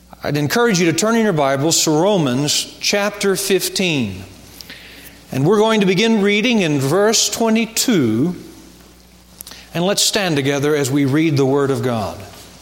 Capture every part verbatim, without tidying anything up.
I'd encourage you to turn in your Bibles to Romans chapter fifteen. And we're going to begin reading in verse twenty-two. And let's stand together as we read the Word of God.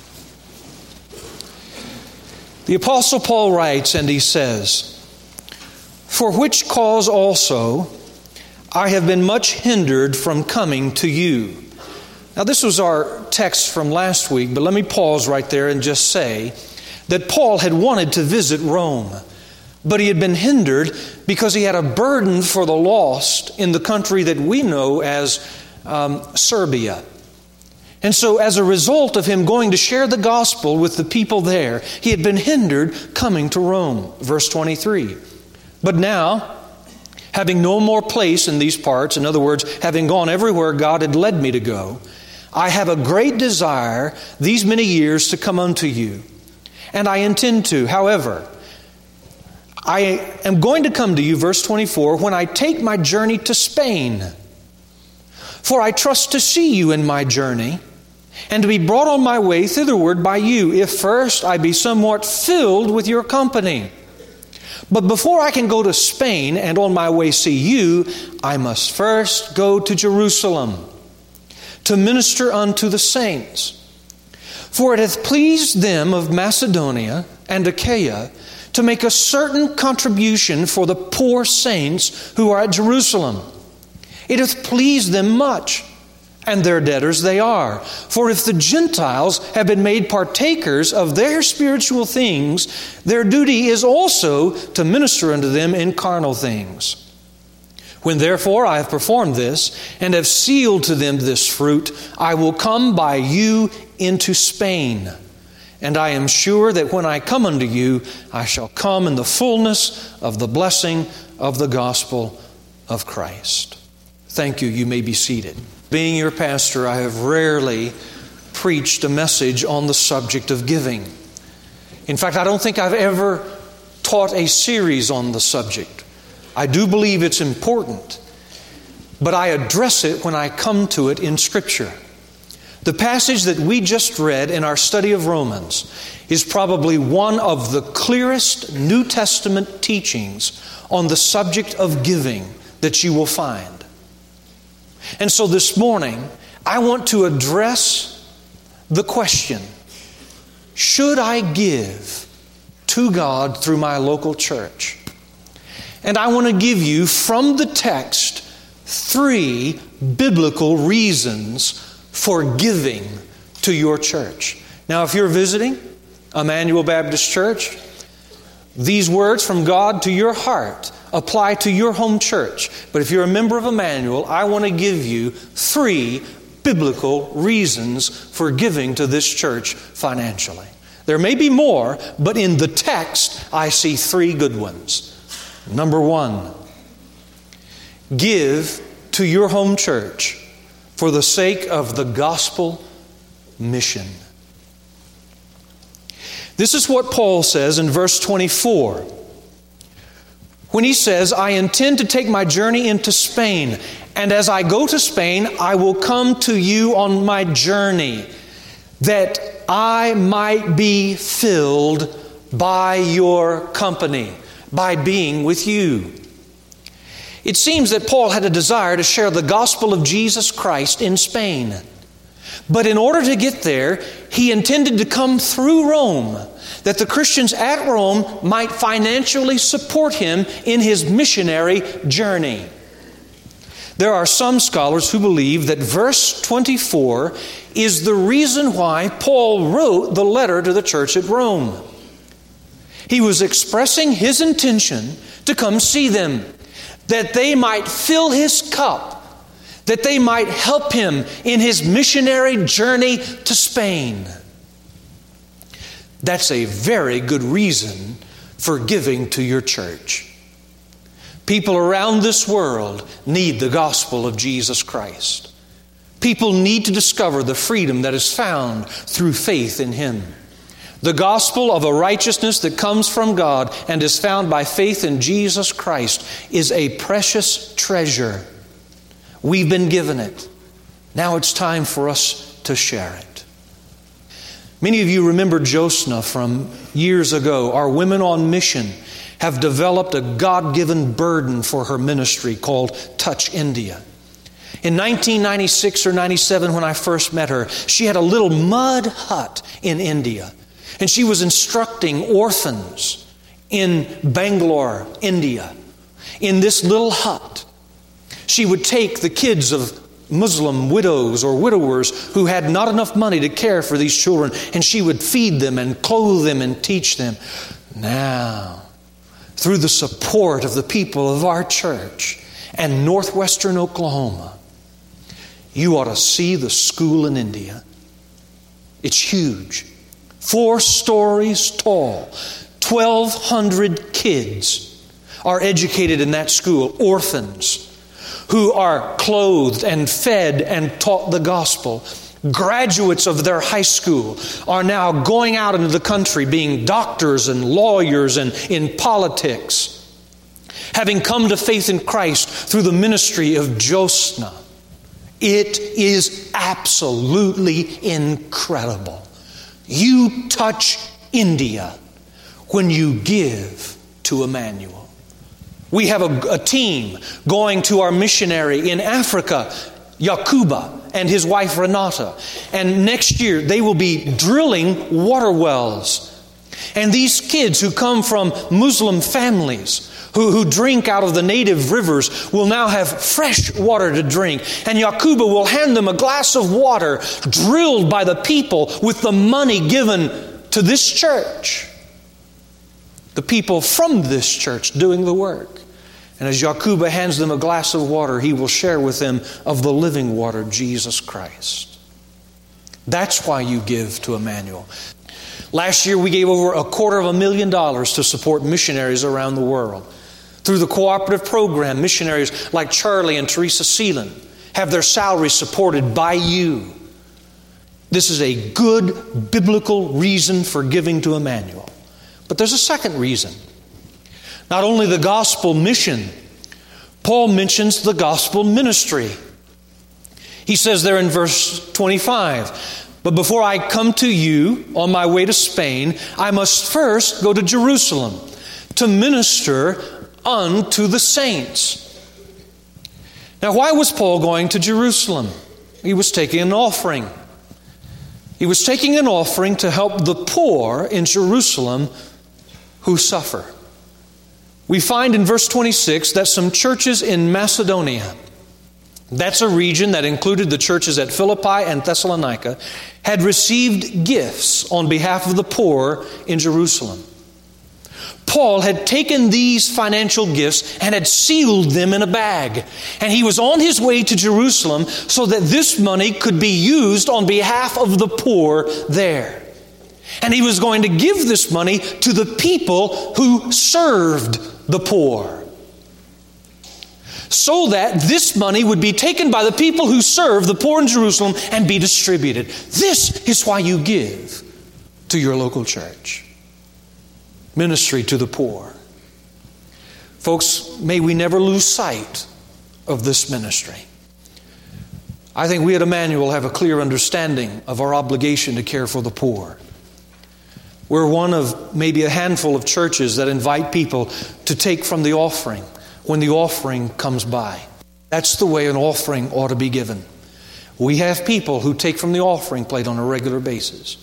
The Apostle Paul writes, and he says, "For which cause also I have been much hindered from coming to you." Now this was our text from last week, but let me pause right there and just say that Paul had wanted to visit Rome, but he had been hindered because he had a burden for the lost in the country that we know as um, Serbia. And so as a result of him going to share the gospel with the people there, he had been hindered coming to Rome. Verse twenty-three. "But now, having no more place in these parts," in other words, having gone everywhere God had led me to go, "I have a great desire these many years to come unto you. And I intend to. However, I am going to come to you," verse twenty-four, "when I take my journey to Spain. For I trust to see you in my journey, and to be brought on my way thitherward by you, if first I be somewhat filled with your company. But before I can go to Spain and on my way see you, I must first go to Jerusalem to minister unto the saints. For it hath pleased them of Macedonia and Achaia to make a certain contribution for the poor saints who are at Jerusalem. It hath pleased them much, and their debtors they are. For if the Gentiles have been made partakers of their spiritual things, their duty is also to minister unto them in carnal things. When therefore I have performed this, and have sealed to them this fruit, I will come by you into Spain. And I am sure that when I come unto you, I shall come in the fullness of the blessing of the gospel of Christ." Thank you. You may be seated. Being your pastor, I have rarely preached a message on the subject of giving. In fact, I don't think I've ever taught a series on the subject. I do believe it's important, but I address it when I come to it in Scripture. The passage that we just read in our study of Romans is probably one of the clearest New Testament teachings on the subject of giving that you will find. And so this morning, I want to address the question, should I give to God through my local church? And I want to give you from the text three biblical reasons for giving to your church. Now, if you're visiting Emmanuel Baptist Church, these words from God to your heart apply to your home church. But if you're a member of Emmanuel, I want to give you three biblical reasons for giving to this church financially. There may be more, but in the text, I see three good ones. Number one, give to your home church for the sake of the gospel mission. This is what Paul says in verse twenty-four. When he says, "I intend to take my journey into Spain, and as I go to Spain, I will come to you on my journey, that I might be filled by your company," by being with you. It seems that Paul had a desire to share the gospel of Jesus Christ in Spain. But in order to get there, he intended to come through Rome, that the Christians at Rome might financially support him in his missionary journey. There are some scholars who believe that verse twenty-four is the reason why Paul wrote the letter to the church at Rome. He was expressing his intention to come see them, that they might fill his cup, that they might help him in his missionary journey to Spain. That's a very good reason for giving to your church. People around this world need the gospel of Jesus Christ. People need to discover the freedom that is found through faith in Him. The gospel of a righteousness that comes from God and is found by faith in Jesus Christ is a precious treasure. We've been given it. Now it's time for us to share it. Many of you remember Josna from years ago. Our Women on Mission have developed a God-given burden for her ministry called Touch India. In nineteen ninety-six or ninety-seven, when I first met her, she had a little mud hut in India. And she was instructing orphans in Bangalore, India, in this little hut. She would take the kids of Muslim widows or widowers who had not enough money to care for these children, and she would feed them and clothe them and teach them. Now, through the support of the people of our church and northwestern Oklahoma, you ought to see the school in India. It's huge. Four stories tall. twelve hundred kids are educated in that school, orphans, who are clothed and fed and taught the gospel. Graduates of their high school are now going out into the country being doctors and lawyers and in politics, having come to faith in Christ through the ministry of Josna. It is absolutely incredible. You touch India when you give to Emmanuel. We have a, a team going to our missionary in Africa, Yakuba, and his wife Renata. And next year they will be drilling water wells. And these kids who come from Muslim families, who, who drink out of the native rivers, will now have fresh water to drink. And Yakuba will hand them a glass of water drilled by the people with the money given to this church. The people from this church doing the work. And as Yakuba hands them a glass of water, he will share with them of the living water, Jesus Christ. That's why you give to Emmanuel. Last year we gave over a quarter of a million dollars to support missionaries around the world. Through the cooperative program, missionaries like Charlie and Teresa Seelan have their salaries supported by you. This is a good biblical reason for giving to Emmanuel. But there's a second reason. Not only the gospel mission, Paul mentions the gospel ministry. He says there in verse twenty-five, "But before I come to you on my way to Spain, I must first go to Jerusalem to minister unto the saints." Now, why was Paul going to Jerusalem? He was taking an offering. He was taking an offering to help the poor in Jerusalem who suffer. We find in verse twenty-six that some churches in Macedonia, that's a region that included the churches at Philippi and Thessalonica, had received gifts on behalf of the poor in Jerusalem. Paul had taken these financial gifts and had sealed them in a bag. And he was on his way to Jerusalem so that this money could be used on behalf of the poor there. And he was going to give this money to the people who served the poor, so that this money would be taken by the people who serve the poor in Jerusalem and be distributed. This is why you give to your local church. Ministry to the poor. Folks, may we never lose sight of this ministry. I think we at Emmanuel have a clear understanding of our obligation to care for the poor. We're one of maybe a handful of churches that invite people to take from the offering when the offering comes by. That's the way an offering ought to be given. We have people who take from the offering plate on a regular basis.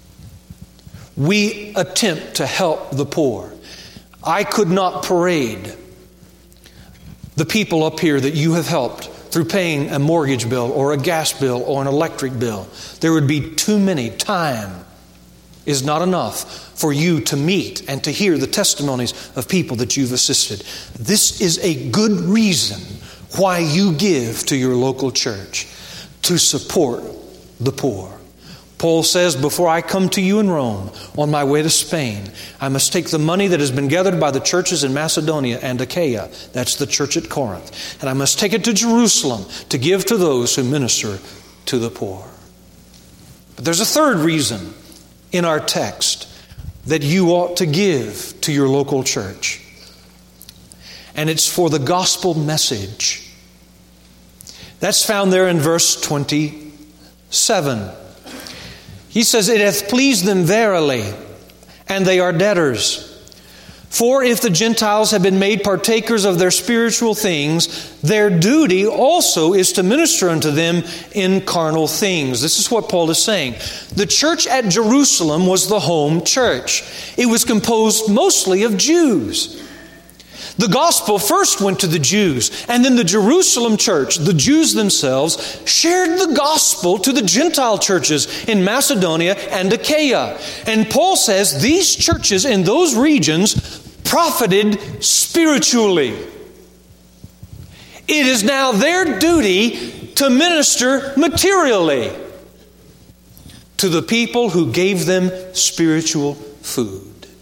We attempt to help the poor. I could not parade the people up here that you have helped through paying a mortgage bill or a gas bill or an electric bill. There would be too many. Time is not enough for you to meet and to hear the testimonies of people that you've assisted. This is a good reason why you give to your local church, to support the poor. Paul says, before I come to you in Rome on my way to Spain, I must take the money that has been gathered by the churches in Macedonia and Achaia, that's the church at Corinth, and I must take it to Jerusalem to give to those who minister to the poor. But there's a third reason in our text that you ought to give to your local church. And it's for the gospel message. That's found there in verse twenty-seven. He says, it hath pleased them verily, and they are debtors. For if the Gentiles have been made partakers of their spiritual things, their duty also is to minister unto them in carnal things. This is what Paul is saying. The church at Jerusalem was the home church. It was composed mostly of Jews. The gospel first went to the Jews, and then the Jerusalem church, the Jews themselves, shared the gospel to the Gentile churches in Macedonia and Achaia. And Paul says these churches in those regions profited spiritually. It is now their duty to minister materially to the people who gave them spiritual food.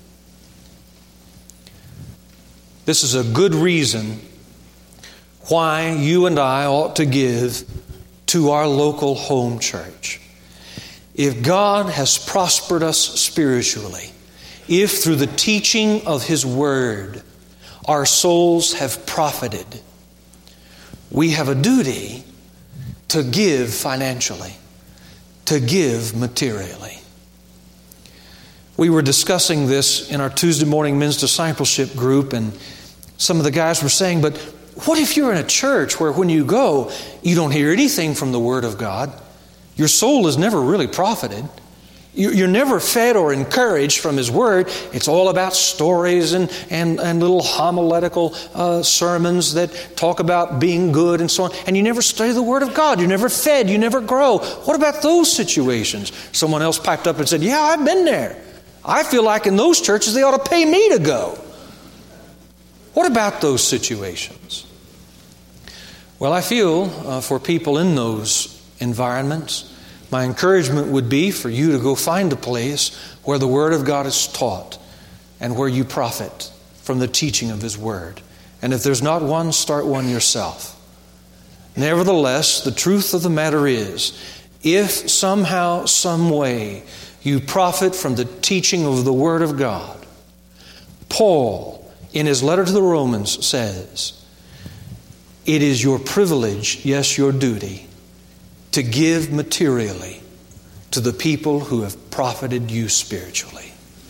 This is a good reason why you and I ought to give to our local home church. If God has prospered us spiritually, if through the teaching of His Word our souls have profited, we have a duty to give financially, to give materially. We were discussing this in our Tuesday morning men's discipleship group, and some of the guys were saying, but what if you're in a church where when you go, you don't hear anything from the Word of God? Your soul is never really profited. You're never fed or encouraged from His Word. It's all about stories and, and, and little homiletical uh, sermons that talk about being good and so on. And you never study the Word of God. You're never fed. You never grow. What about those situations? Someone else piped up and said, yeah, I've been there. I feel like in those churches they ought to pay me to go. What about those situations? Well, I feel uh, for people in those environments, my encouragement would be for you to go find a place where the Word of God is taught and where you profit from the teaching of His Word. And if there's not one, start one yourself. Nevertheless, the truth of the matter is, if somehow, some way, you profit from the teaching of the Word of God, Paul, in his letter to the Romans, says, it is your privilege, yes, your duty, to give materially to the people who have profited you spiritually.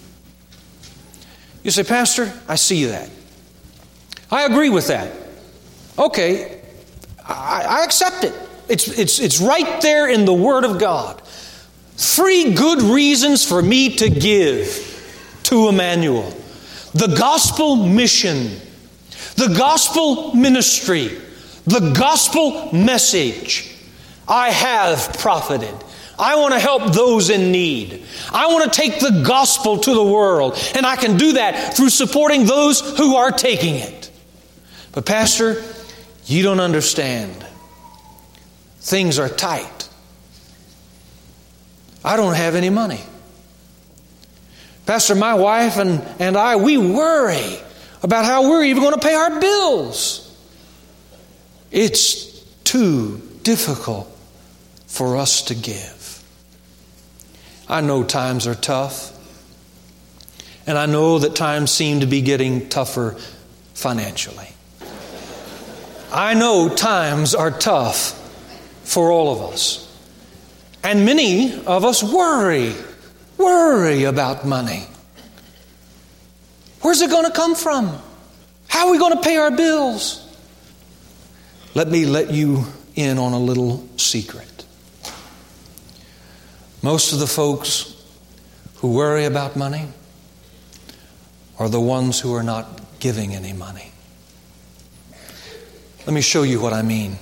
You say, Pastor, I see that. I agree with that. Okay, I, I accept it. It's, it's, it's right there in the Word of God. Three good reasons for me to give to Emmanuel. The gospel mission, the gospel ministry, the gospel message. I have profited. I want to help those in need. I want to take the gospel to the world. And I can do that through supporting those who are taking it. But Pastor, you don't understand. Things are tight. I don't have any money. Pastor, my wife and, and I, we worry about how we're even going to pay our bills. It's too difficult for us to give. I know times are tough. And I know that times seem to be getting tougher financially. I know times are tough for all of us. And many of us worry, worry about money. Where's it going to come from? How are we going to pay our bills? Let me let you in on a little secret. Most of the folks who worry about money are the ones who are not giving any money. Let me show you what I mean.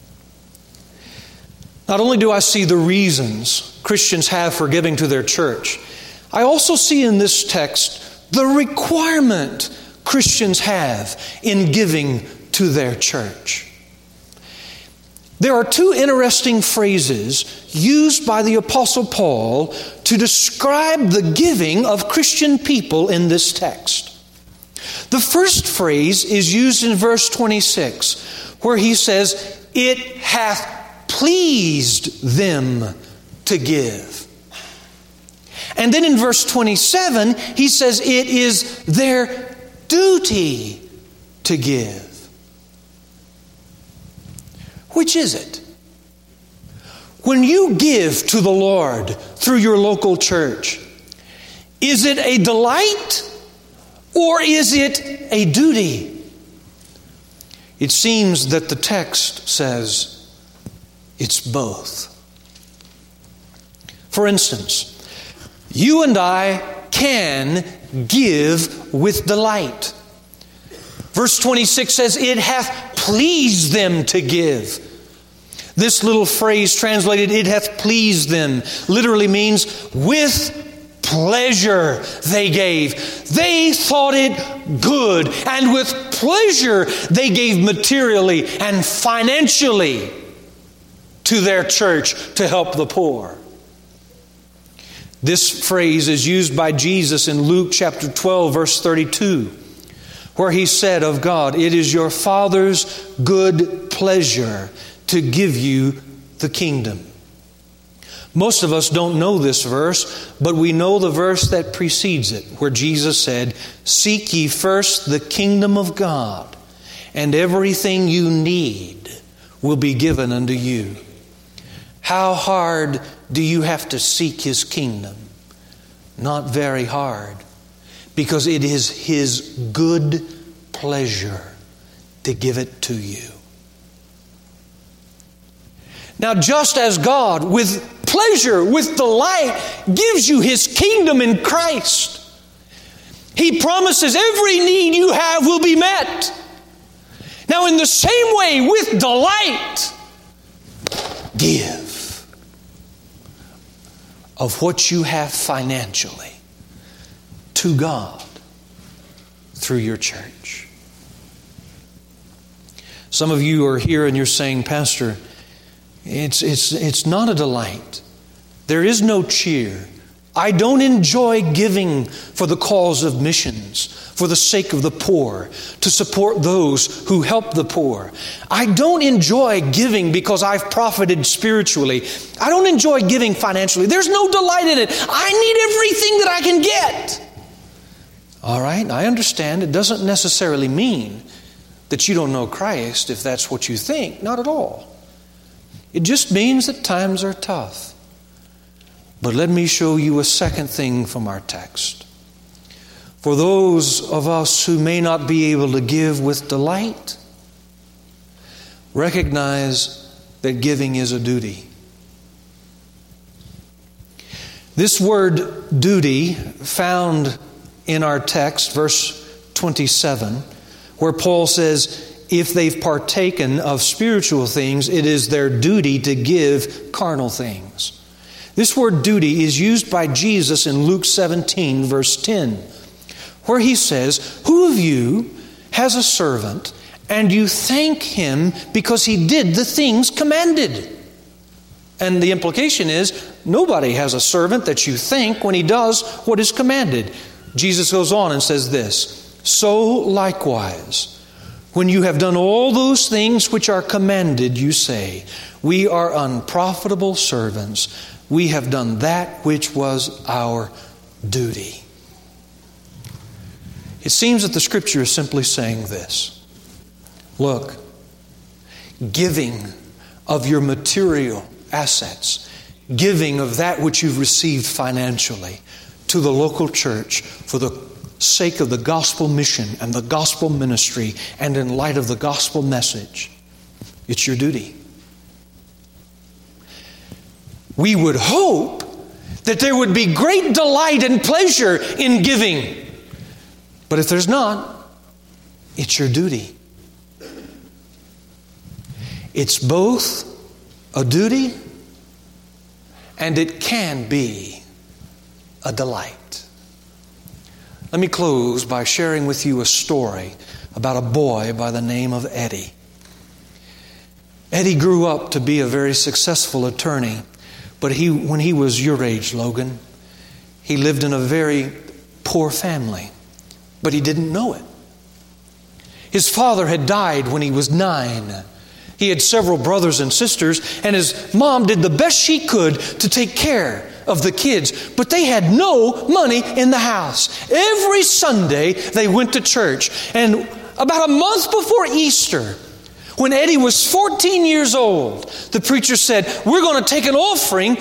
Not only do I see the reasons Christians have for giving to their church, I also see in this text the requirement Christians have in giving to their church. There are two interesting phrases used by the Apostle Paul to describe the giving of Christian people in this text. The first phrase is used in verse twenty-six, where he says, "It hath pleased them to give." And then in verse twenty-seven, he says, "It is their duty to give." Which is it? When you give to the Lord, through your local church? Is it a delight or is it a duty? It seems that the text says it's both. For instance, you and I can give with delight. Verse twenty-six says, it hath pleased them to give. This little phrase translated, it hath pleased them, literally means with pleasure they gave. They thought it good, and with pleasure they gave materially and financially to their church to help the poor. This phrase is used by Jesus in Luke chapter twelve, verse thirty-two, where He said of God, it is your Father's good pleasure to give you the kingdom. Most of us don't know this verse, but we know the verse that precedes it, where Jesus said, seek ye first the kingdom of God, and everything you need will be given unto you. How hard do you have to seek His kingdom? Not very hard, because it is His good pleasure to give it to you. Now, just as God, with pleasure, with delight, gives you His kingdom in Christ, He promises every need you have will be met. Now, in the same way, with delight, give of what you have financially to God through your church. Some of you are here and you're saying, Pastor, it's, it's, it's not a delight. There is no cheer. I don't enjoy giving for the cause of missions, for the sake of the poor, to support those who help the poor. I don't enjoy giving because I've profited spiritually. I don't enjoy giving financially. There's no delight in it. I need everything that I can get. All right, I understand. It doesn't necessarily mean that you don't know Christ if that's what you think. Not at all. It just means that times are tough. But let me show you a second thing from our text. For those of us who may not be able to give with delight, recognize that giving is a duty. This word duty, found in our text, verse twenty-seven, where Paul says, if they've partaken of spiritual things, it is their duty to give carnal things. This word duty is used by Jesus in Luke seventeen, verse ten, where He says, who of you has a servant and you thank him because he did the things commanded? And the implication is, nobody has a servant that you thank when he does what is commanded. Jesus goes on and says this, so likewise, when you have done all those things which are commanded, you say, we are unprofitable servants. We have done that which was our duty. It seems that the Scripture is simply saying this. Look, giving of your material assets, giving of that which you've received financially to the local church for the sake of the gospel mission and the gospel ministry and in light of the gospel message, it's your duty. We would hope that there would be great delight and pleasure in giving. But if there's not, it's your duty. It's both a duty and it can be a delight. Let me close by sharing with you a story about a boy by the name of Eddie. Eddie grew up to be a very successful attorney, but he, when he was your age, Logan, he lived in a very poor family, but he didn't know it. His father had died when he was nine. He had several brothers and sisters, and his mom did the best she could to take care of the kids, but they had no money in the house. Every Sunday they went to church, and about a month before Easter, when Eddie was fourteen years old, the preacher said, we're going to take an offering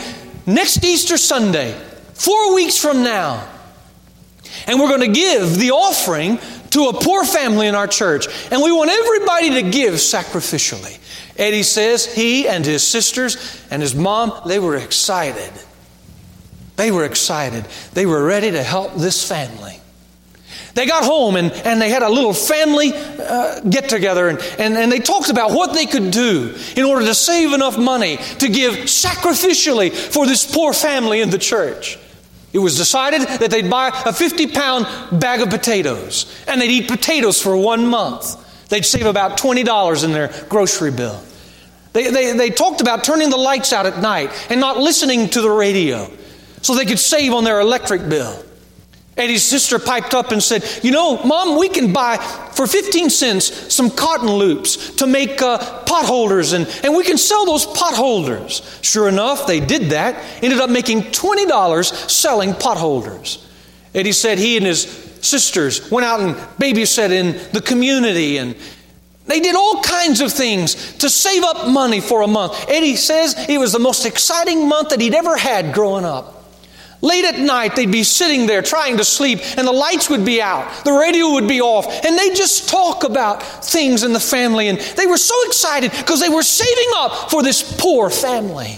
next Easter Sunday, four weeks from now. And we're going to give the offering to a poor family in our church. And we want everybody to give sacrificially. Eddie says he and his sisters and his mom, they were excited. They were excited. They were ready to help this family. They got home and, and they had a little family uh, get-together and, and, and they talked about what they could do in order to save enough money to give sacrificially for this poor family in the church. It was decided that they'd buy a fifty-pound bag of potatoes and they'd eat potatoes for one month. They'd save about twenty dollars in their grocery bill. They, they, they talked about turning the lights out at night and not listening to the radio so they could save on their electric bill. Eddie's sister piped up and said, you know, Mom, we can buy for fifteen cents some cotton loops to make uh, pot holders, and, and we can sell those pot holders. Sure enough, they did that, ended up making twenty dollars selling pot holders. Eddie said he and his sisters went out and babysat in the community, and they did all kinds of things to save up money for a month. Eddie says it was the most exciting month that he'd ever had growing up. Late at night, they'd be sitting there trying to sleep, and the lights would be out, the radio would be off, and they'd just talk about things in the family. And they were so excited because they were saving up for this poor family.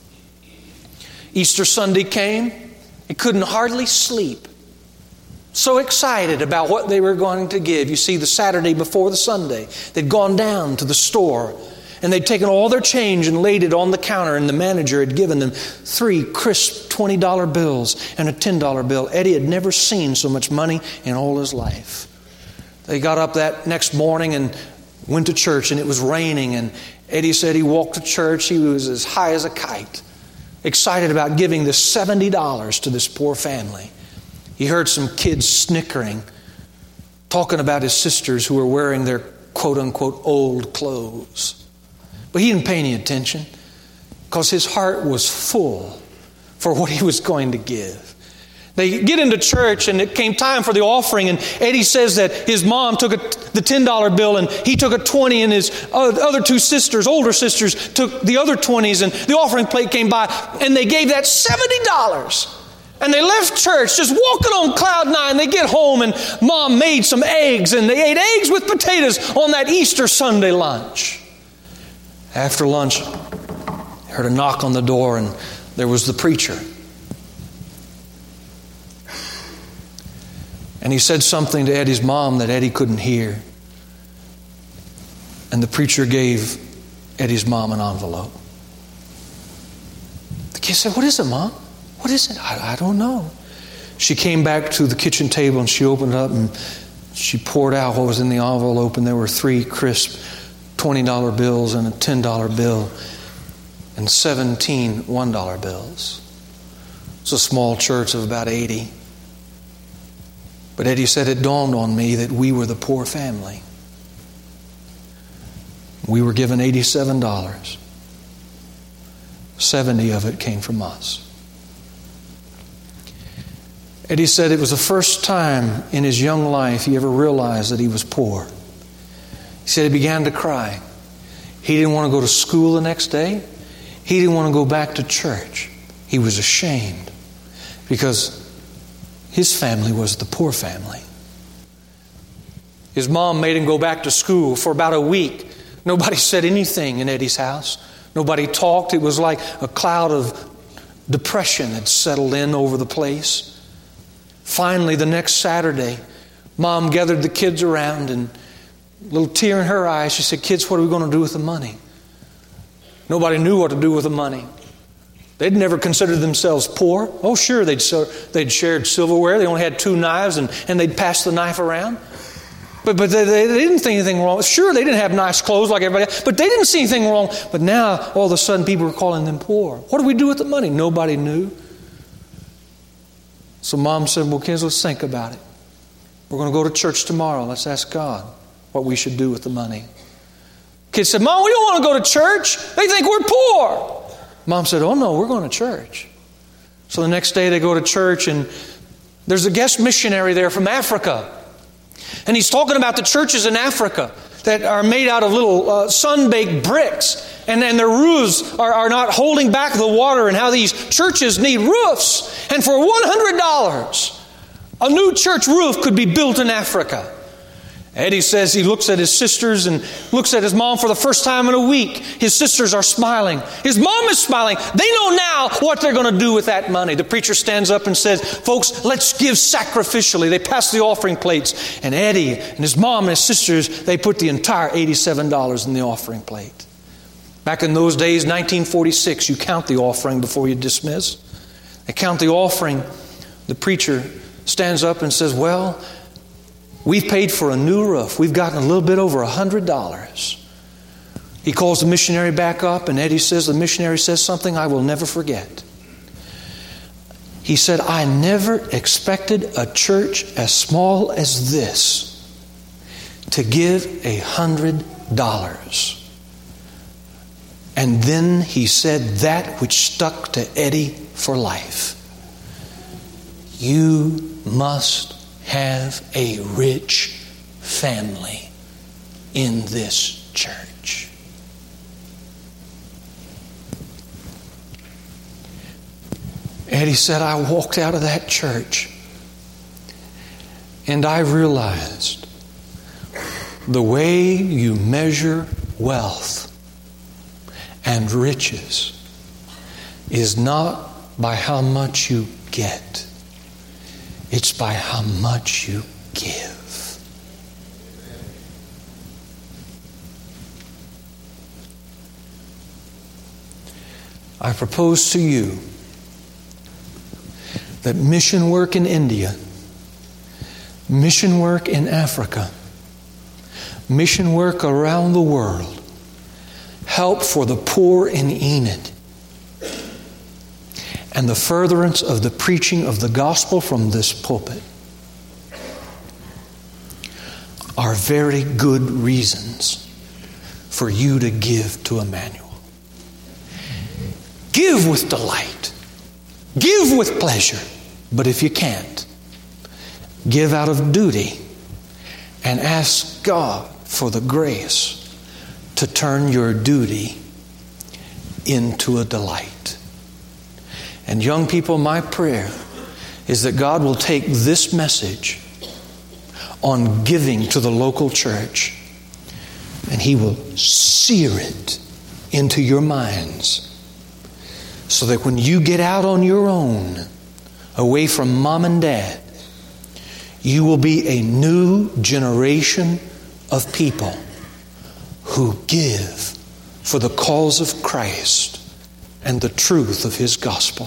Easter Sunday came. They couldn't hardly sleep. So excited about what they were going to give. You see, the Saturday before the Sunday, they'd gone down to the store and they'd taken all their change and laid it on the counter, and the manager had given them three crisp twenty dollar bills and a ten dollar bill. Eddie had never seen so much money in all his life. They got up that next morning and went to church, and it was raining, and Eddie said he walked to church. He was as high as a kite, excited about giving this seventy dollars to this poor family. He heard some kids snickering, talking about his sisters who were wearing their quote-unquote old clothes. But he didn't pay any attention because his heart was full for what he was going to give. They get into church and it came time for the offering, and Eddie says that his mom took a, the ten dollar bill and he took a twenty, and his other two sisters, older sisters, took the other twenties, and the offering plate came by and they gave that seventy dollars. And they left church just walking on cloud nine. They get home and Mom made some eggs, and they ate eggs with potatoes on that Easter Sunday lunch. After lunch, I heard a knock on the door, and there was the preacher. And he said something to Eddie's mom that Eddie couldn't hear. And the preacher gave Eddie's mom an envelope. The kid said, "What is it, Mom? What is it?" I, I don't know. She came back to the kitchen table and she opened it up and she poured out what was in the envelope, and there were three crisp twenty dollar bills and a ten dollar bill and seventeen one dollar bills. It's a small church of about eighty. But Eddie said, it dawned on me that we were the poor family. We were given eighty-seven dollars. seventy of it came from us. Eddie said it was the first time in his young life he ever realized that he was poor. He said he began to cry. He didn't want to go to school the next day. He didn't want to go back to church. He was ashamed because his family was the poor family. His mom made him go back to school for about a week. Nobody said anything in Eddie's house. Nobody talked. It was like a cloud of depression had settled in over the place. Finally, the next Saturday, Mom gathered the kids around, and a little tear in her eyes, she said, "Kids, what are we going to do with the money?" Nobody knew what to do with the money. They'd never considered themselves poor. Oh, sure, they'd they'd shared silverware. They only had two knives, and, and they'd pass the knife around. But but they, they didn't think anything wrong. Sure, they didn't have nice clothes like everybody else, but they didn't see anything wrong. But now, all of a sudden, people were calling them poor. What do we do with the money? Nobody knew. So Mom said, "Well, kids, let's think about it. We're going to go to church tomorrow. Let's ask God what we should do with the money." Kids said, "Mom, we don't want to go to church. They think we're poor." Mom said, "Oh no, we're going to church." So the next day they go to church, and there's a guest missionary there from Africa. And he's talking about the churches in Africa that are made out of little uh, sun-baked bricks. and, and their roofs are, are not holding back the water, and how these churches need roofs. And for one hundred dollars, a new church roof could be built in Africa. Eddie says he looks at his sisters and looks at his mom for the first time in a week. His sisters are smiling. His mom is smiling. They know now what they're going to do with that money. The preacher stands up and says, folks, let's give sacrificially. They pass the offering plates. And Eddie and his mom and his sisters, they put the entire eighty-seven dollars in the offering plate. Back in those days, nineteen forty-six, you count the offering before you dismiss. They count the offering. The preacher stands up and says, well, we've paid for a new roof. We've gotten a little bit over one hundred dollars. He calls the missionary back up, and Eddie says, the missionary says something I will never forget. He said, I never expected a church as small as this to give a hundred dollars. And then he said that which stuck to Eddie for life. You must have a rich family in this church. Eddie said, I walked out of that church and I realized the way you measure wealth and riches is not by how much you get. It's by how much you give. I propose to you that mission work in India, mission work in Africa, mission work around the world, help for the poor in Enid, and the furtherance of the preaching of the gospel from this pulpit are very good reasons for you to give to Emmanuel. Give with delight. Give with pleasure. But if you can't, give out of duty and ask God for the grace to turn your duty into a delight. And young people, my prayer is that God will take this message on giving to the local church and He will sear it into your minds so that when you get out on your own, away from mom and dad, you will be a new generation of people who give for the cause of Christ and the truth of His gospel.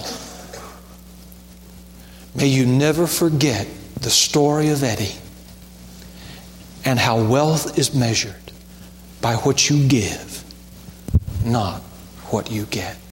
May you never forget the story of Eddie and how wealth is measured by what you give, not what you get.